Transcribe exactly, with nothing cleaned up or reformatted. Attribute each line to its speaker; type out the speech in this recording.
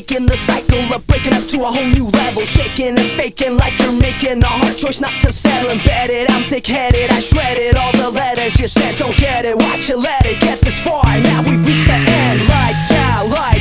Speaker 1: breaking the cycle of breaking up to a whole new level. Shaking and faking like you're making a hard choice not to settle. Embedded, I'm thick-headed, I shredded all the letters you sent. Don't get it, watch it, let it get this far. Now we've reached the end. Lights out, lights